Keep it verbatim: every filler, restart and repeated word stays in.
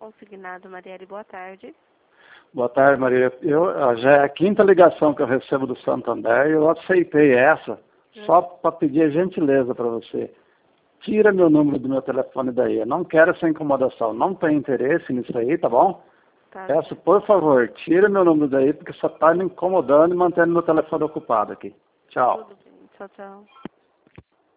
Consignado, Marielle, boa tarde. Boa tarde, Maria. Eu, já é a quinta ligação que eu recebo do Santander e eu aceitei essa só para pedir a gentileza para você. Tira meu número do meu telefone daí. Eu não quero essa incomodação. Não tenho interesse nisso aí, tá bom? Tá. Peço, por favor, tira meu número daí porque só está me incomodando e mantendo meu telefone ocupado aqui. Tchau. Tudo bem. Tchau, tchau.